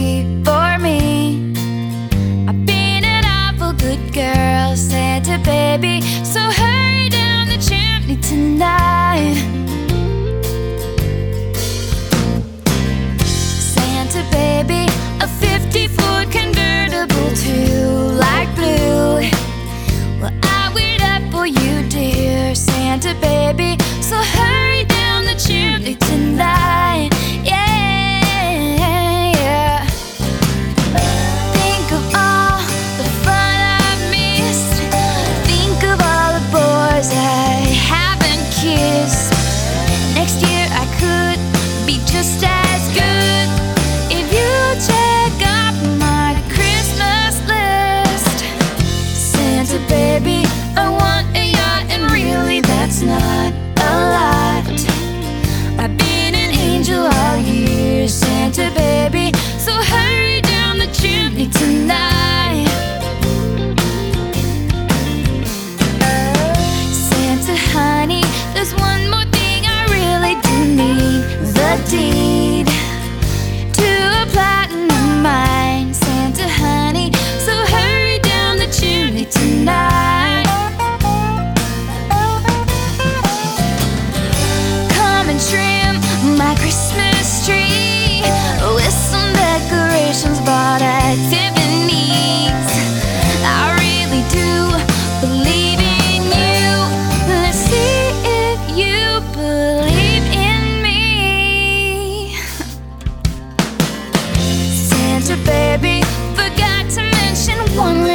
tree for me. I've been an awful good girl, Santa baby, so hurry down the chimney tonight. Santa baby, a 50-foot convertible too, like blue. Well, I wait up for you, dear Santa baby, so hurry down the chimney tonight. Yeah, yeah. Think of all the fun I've missed. Think of all the boys I haven't kissed. Next year I could be just as good if you check off my Christmas list. Santa baby, I want a yacht, and really that's not a lot. I've been an angel all year, Santa baby, so hurry down the chimney tonight. Santa honey, there's one more thing I really do need: the deed to a platinum mine. Santa honey, so hurry down the chimney tonight. Come and trim my Christmas tree with some decorations bought at Tiffany's. I really do believe in you. Let's see if you believe in me. Santa baby, forgot to mention one